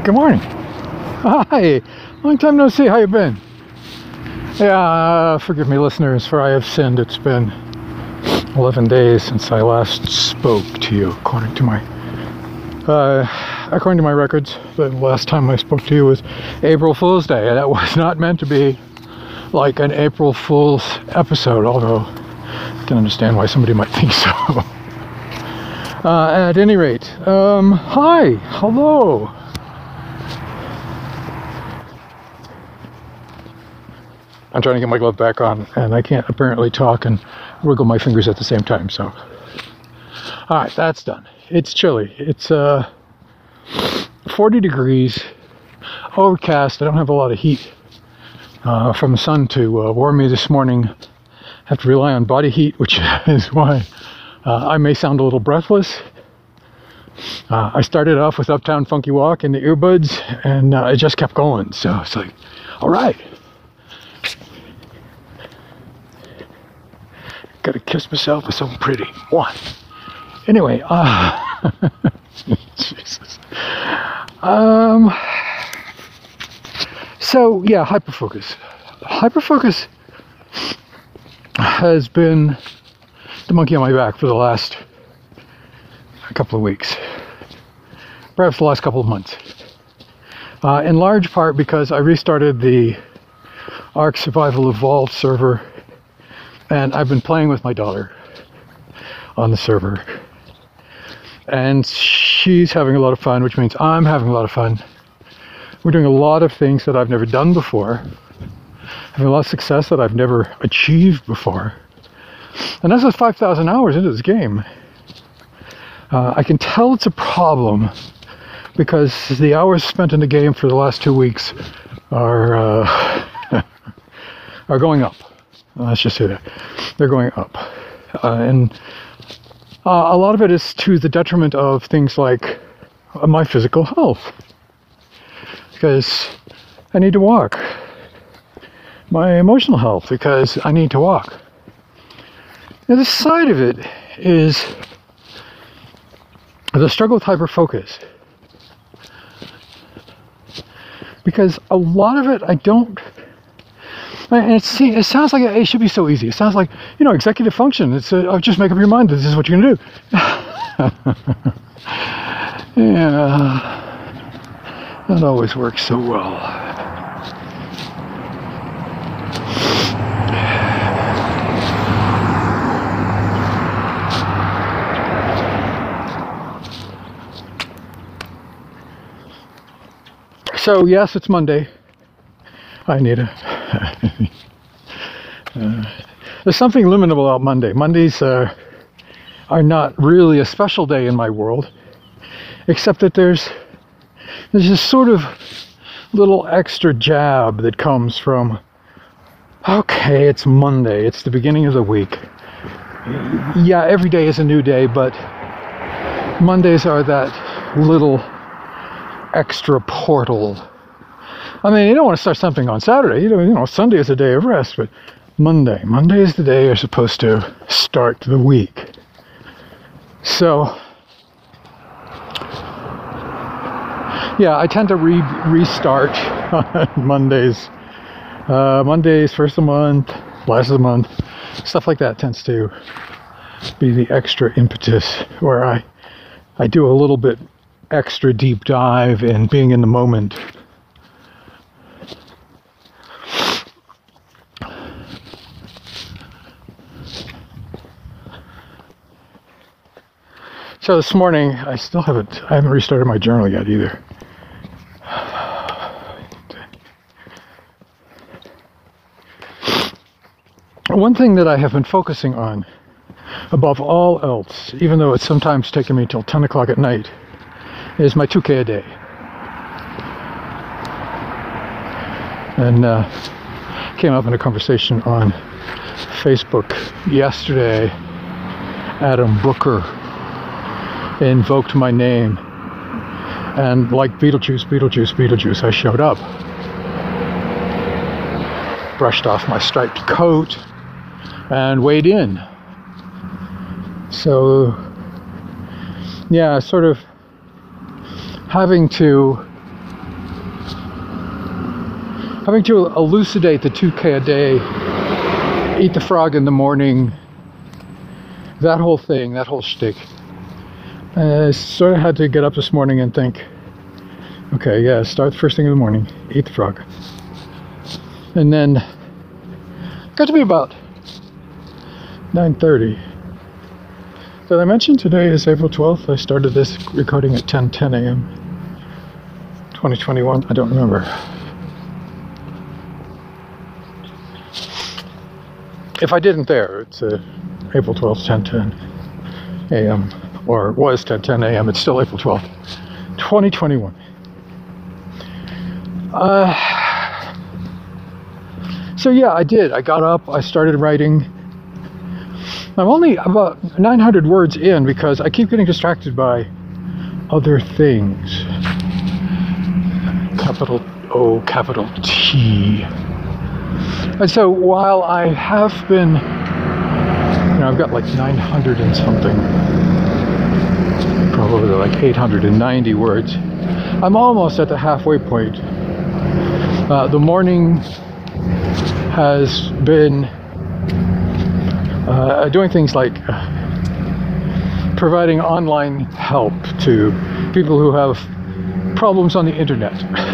Good morning. Hi. Long time no see. How you been? Yeah, forgive me, listeners, for I have sinned. It's been 11 days since I last spoke to you, according to my records. The last time I spoke to you was April Fool's Day. That was not meant to be like an April Fool's episode, although I can understand why somebody might think so. At any rate, hi, hello. I'm trying to get my glove back on, and I can't apparently talk and wiggle my fingers at the same time, so. Alright, that's done. It's chilly. It's 40 degrees, overcast. I don't have a lot of heat from the sun to warm me this morning. I have to rely on body heat, which is why I may sound a little breathless. I started off with Uptown Funky Walk in the earbuds, and it just kept going, so it's like, alright. Gotta kiss myself, it's so pretty. One. Anyway, Jesus. So yeah, hyperfocus. Hyperfocus has been the monkey on my back for the last couple of weeks. Perhaps the last couple of months. In large part because I restarted the Ark Survival Evolved server, and I've been playing with my daughter on the server, and she's having a lot of fun, which means I'm having a lot of fun. We're doing a lot of things that I've never done before, having a lot of success that I've never achieved before, and that's 5,000 hours into this game. I can tell it's a problem because the hours spent in the game for the last 2 weeks are are going up. Let's just say that. They're going up. And a lot of it is to the detriment of things like my physical health. Because I need to walk. My emotional health, because I need to walk. The other side of it is the struggle with hyperfocus. Because a lot of it I don't... And it sounds like it should be so easy. It sounds like, executive function. It's just make up your mind that this is what you're going to do. Yeah, that always works so well. So yes, it's Monday. Hi, Nita. There's something liminal about Monday. Mondays are not really a special day in my world, except that there's this sort of little extra jab that comes from, okay, it's Monday, it's the beginning of the week. Yeah, every day is a new day, but Mondays are that little extra portal. I mean, you don't want to start something on Saturday. Sunday is a day of rest, but Monday is the day you're supposed to start the week. So, yeah, I tend to restart on Mondays. Mondays, first of the month, last of the month, stuff like that tends to be the extra impetus where I do a little bit extra deep dive in being in the moment. So this morning, I haven't restarted my journal yet either. One thing that I have been focusing on, above all else, even though it's sometimes taken me till 10 o'clock at night, is my 2K a day. And came up in a conversation on Facebook yesterday. Adam Booker invoked my name, and like Beetlejuice, I showed up. Brushed off my striped coat and weighed in. So yeah, sort of having to having to elucidate the 2K a day, eat the frog in the morning, that whole thing, that whole shtick. I sort of had to get up this morning and think, okay, yeah, start the first thing in the morning, eat the frog. And then got to be about 9:30. Did I mention today is April 12th? I started this recording at 10:10 a.m. 2021. I don't remember. If I didn't there, it's April 12th, 10:10 a.m. Or was 10:10 a.m. It's still April 12th, 2021. So yeah, I did. I got up, I started writing. I'm only about 900 words in because I keep getting distracted by other things. Capital O, capital T. And so while I have been, I've got like 900 and something, probably like 890 words. I'm almost at the halfway point. The morning has been doing things like providing online help to people who have problems on the internet.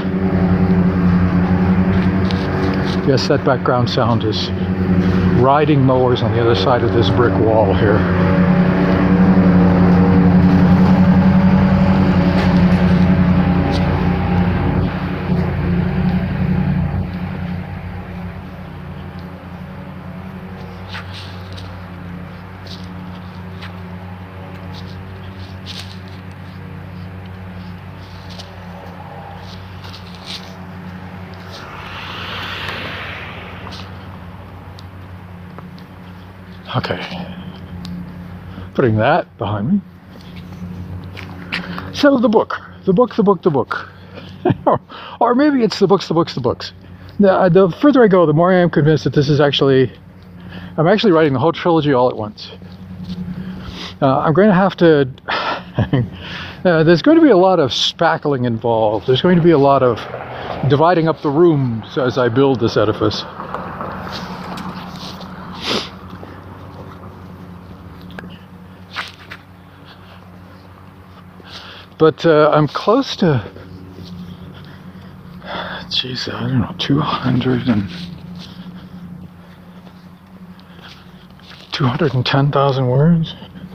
Yes, that background sound is riding mowers on the other side of this brick wall here. Okay, putting that behind me. So the book. Or maybe it's the books. The further I go, the more I am convinced that this is I'm actually writing the whole trilogy all at once. I'm going to have to, there's going to be a lot of spackling involved. There's going to be a lot of dividing up the rooms as I build this edifice. But I'm close to, I don't know, 210,000 words.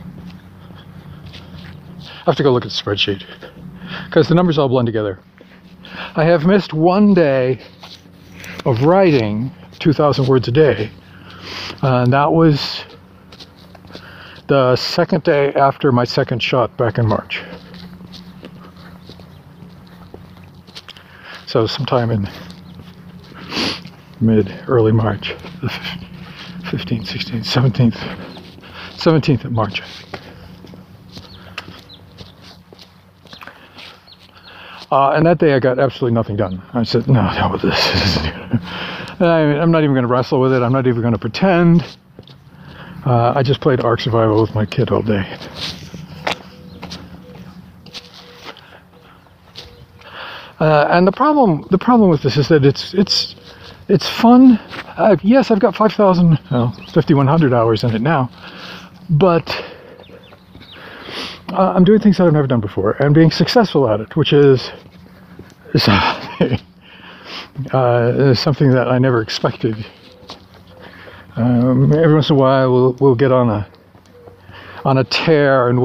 I have to go look at the spreadsheet because the numbers all blend together. I have missed one day of writing 2,000 words a day, and that was the second day after my second shot back in March. So sometime in early March, the 15th, 16th, 17th of March, I think. And that day I got absolutely nothing done. I said, no, hell with this. I'm not even going to wrestle with it. I'm not even going to pretend. I just played Ark Survival with my kid all day. And the problem with this is that it's fun. Yes, I've got 5,100 hours in it now, but I'm doing things that I've never done before and being successful at it, which is something that I never expected. Every once in a while, we'll get on a tear, and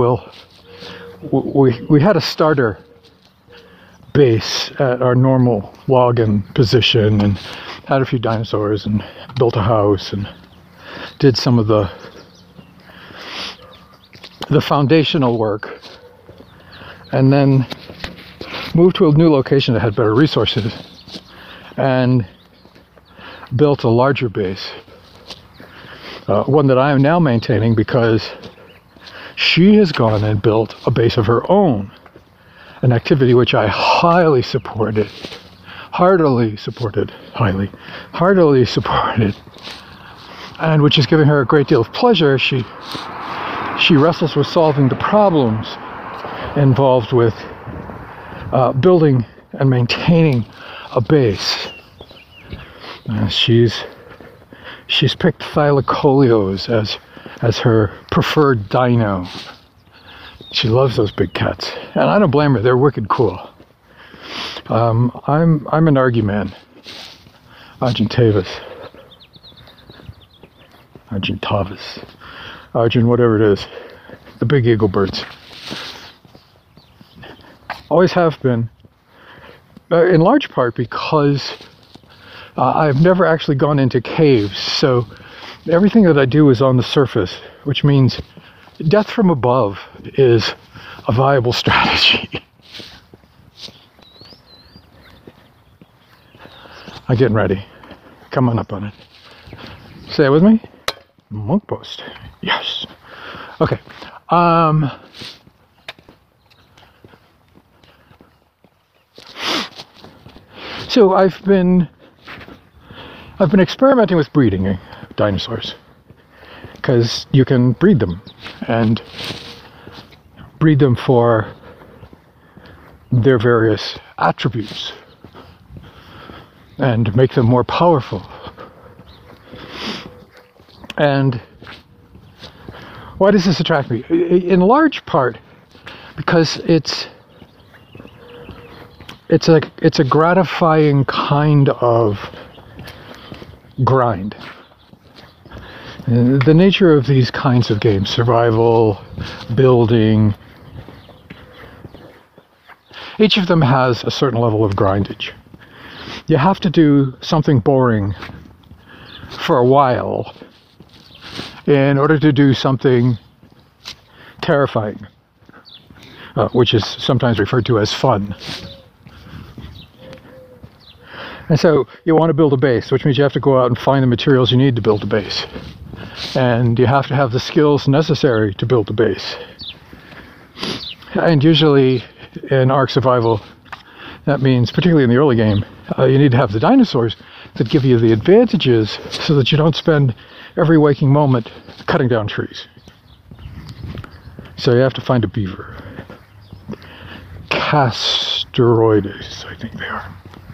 we had a starter base at our normal login position and had a few dinosaurs and built a house and did some of the foundational work, and then moved to a new location that had better resources and built a larger base, one that I am now maintaining because she has gone and built a base of her own, an activity which I heartily supported, and which is giving her a great deal of pleasure. She wrestles with solving the problems involved with building and maintaining a base She's picked Thylacoleos as her preferred dino. She loves those big cats, and I don't blame her. They're wicked cool. I'm an Arguman, Argentavis, Argent, whatever it is. The big eagle birds. Always have been, in large part because I've never actually gone into caves, so everything that I do is on the surface, which means death from above is a viable strategy. I'm getting ready. Come on up on it. Say it with me. Monk post. Yes. Okay. So I've been experimenting with breeding dinosaurs, because you can breed them and breed them for their various attributes and make them more powerful. And why does this attract me? In large part because it's a gratifying kind of grind. The nature of these kinds of games, survival, building, each of them has a certain level of grindage. You have to do something boring for a while in order to do something terrifying, which is sometimes referred to as fun. And so you want to build a base, which means you have to go out and find the materials you need to build a base. And you have to have the skills necessary to build a base. And usually in Ark Survival, that means, particularly in the early game, you need to have the dinosaurs that give you the advantages so that you don't spend every waking moment cutting down trees. So you have to find a beaver. Casteroides, I think they are.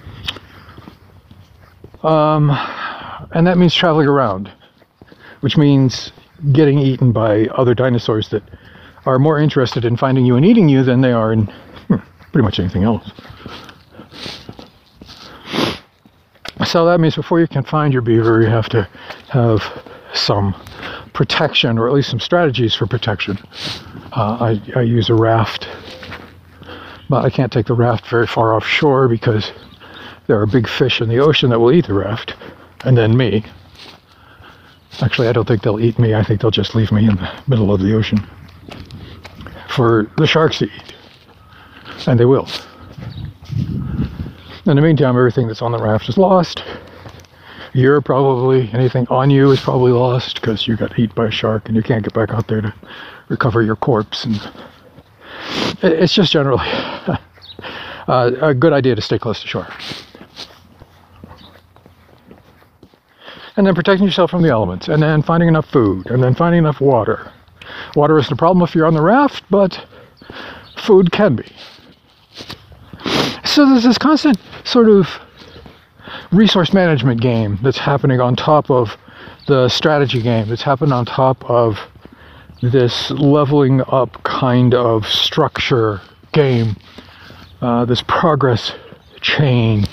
And that means traveling around, which means getting eaten by other dinosaurs that are more interested in finding you and eating you than they are in pretty much anything else. So that means before you can find your beaver, you have to have some protection, or at least some strategies for protection. I use a raft, but I can't take the raft very far offshore because there are big fish in the ocean that will eat the raft, and then me. Actually, I don't think they'll eat me. I think they'll just leave me in the middle of the ocean for the sharks to eat. And they will. In the meantime, everything that's on the raft is lost. Anything on you is probably lost because you got eaten by a shark and you can't get back out there to recover your corpse. And it's just generally a good idea to stay close to shore. And then protecting yourself from the elements, and then finding enough food, and then finding enough water. Water isn't a problem if you're on the raft, but food can be. So there's this constant sort of resource management game that's happening on top of the strategy game, that's happened on top of this leveling up kind of structure game, this progress chain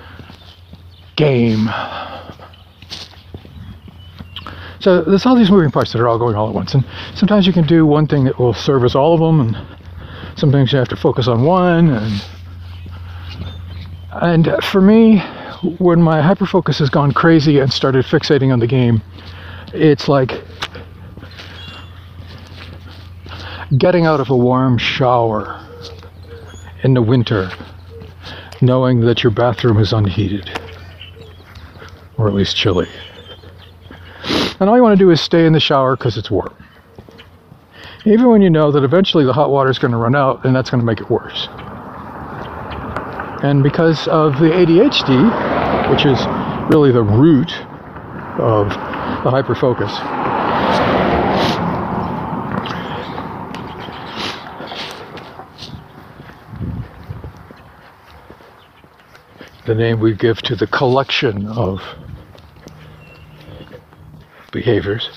game. So there's all these moving parts that are all going all at once, and sometimes you can do one thing that will service all of them, and sometimes you have to focus on one. And for me, when my hyperfocus has gone crazy and started fixating on the game, it's like getting out of a warm shower in the winter, knowing that your bathroom is unheated, or at least chilly. And all you want to do is stay in the shower because it's warm. Even when you know that eventually the hot water is going to run out, and that's going to make it worse. And because of the ADHD, which is really the root of the hyperfocus, the name we give to the collection of behaviors.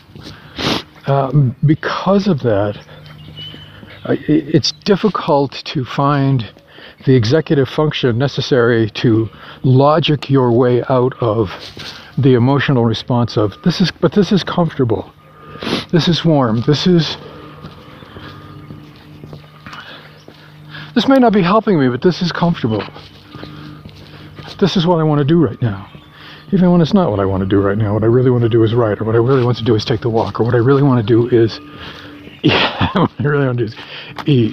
Because of that, it's difficult to find the executive function necessary to logic your way out of the emotional response of this is comfortable, this is warm, this may not be helping me, but this is comfortable. This is what I want to do right now. Even when it's not what I want to do right now, what I really want to do is write, or what I really want to do is take the walk, or what I really want to do is what I really want to do is eat.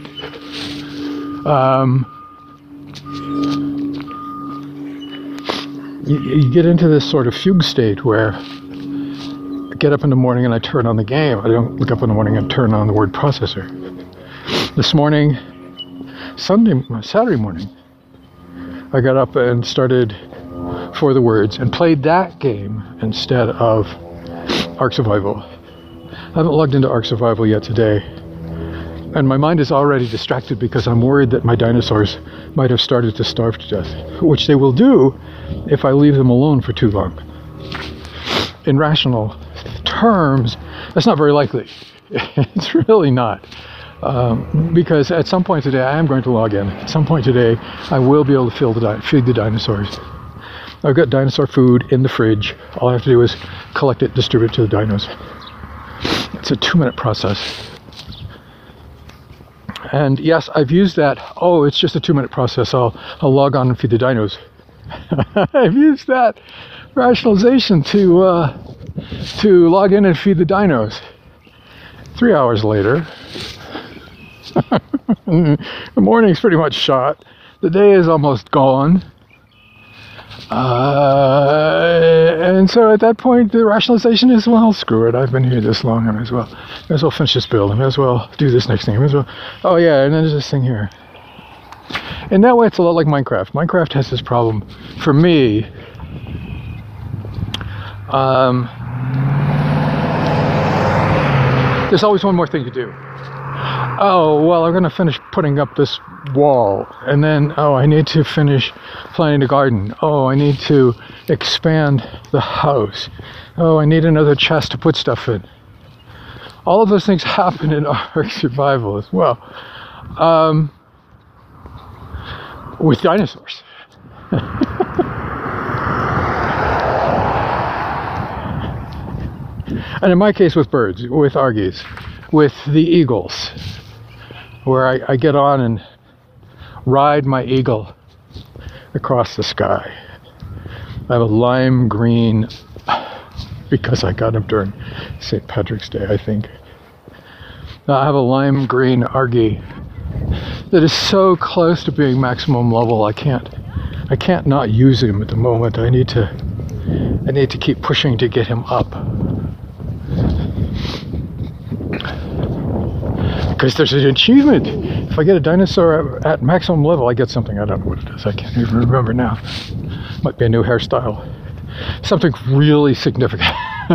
You get into this sort of fugue state where I get up in the morning and I turn on the game. I don't look up in the morning and turn on the word processor. This morning, Saturday morning, I got up and started For the Words and played that game instead of Ark Survival. I haven't logged into Ark Survival yet today, and my mind is already distracted because I'm worried that my dinosaurs might have started to starve to death, which they will do if I leave them alone for too long. In rational terms, that's not very likely. It's really not. Because at some point today, I am going to log in. At some point today, I will be able to feed the dinosaurs. I've got dinosaur food in the fridge. All I have to do is collect it, distribute it to the dinos. It's a 2-minute process. And yes, I've used that. Oh, it's just a 2-minute process. I'll log on and feed the dinos. I've used that rationalization to log in and feed the dinos. 3 hours later, the morning's pretty much shot. The day is almost gone. And so at that point, the rationalization is, well, screw it. I've been here this long. I might as well finish this build. I might as well do this next thing. I might as well. Oh yeah, and then there's this thing here. In that way, it's a lot like Minecraft. Minecraft has this problem for me. There's always one more thing to do. Oh, well, I'm going to finish putting up this wall. And then, I need to finish planting the garden. I need to expand the house. I need another chest to put stuff in. All of those things happen in Ark Survival as well. With dinosaurs. And in my case with birds, with Argies, with the eagles, where I get on and ride my eagle across the sky. I have a lime green, because I got him during St. Patrick's Day, I think. I have a lime green Argie that is so close to being maximum level, I can't not use him at the moment. I need to keep pushing to get him up. Because there's an achievement. If I get a dinosaur at maximum level, I get something. I don't know what it is. I can't even remember now. Might be a new hairstyle. Something really significant.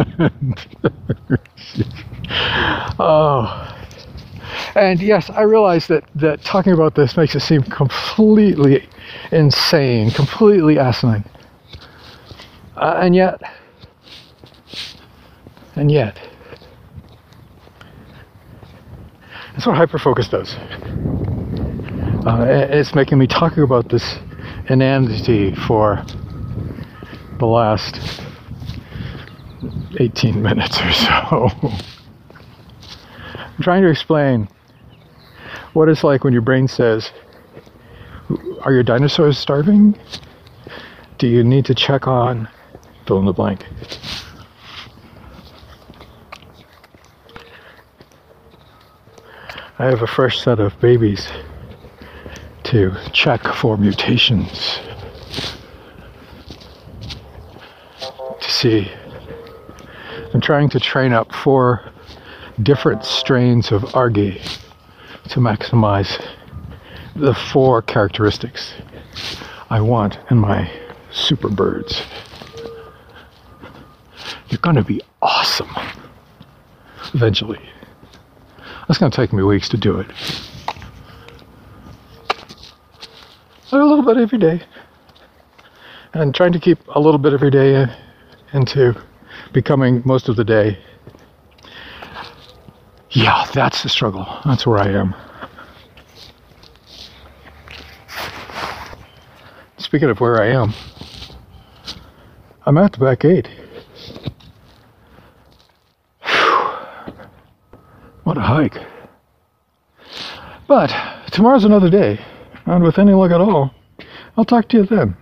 Oh. And yes, I realize that talking about this makes it seem completely insane, completely asinine. And yet, that's what hyperfocus does. It's making me talking about this inanity for the last 18 minutes or so. I'm trying to explain what it's like when your brain says, are your dinosaurs starving? Do you need to check on fill in the blank? I have a fresh set of babies to check for mutations, to see. I'm trying to train up 4 different strains of Argie to maximize the 4 characteristics I want in my super birds. They're going to be awesome eventually. That's going to take me weeks to do it. A little bit every day. And trying to keep a little bit every day into becoming most of the day. Yeah, that's the struggle. That's where I am. Speaking of where I am, I'm at the back gate. Whew. What a hike. But tomorrow's another day, and with any luck at all, I'll talk to you then.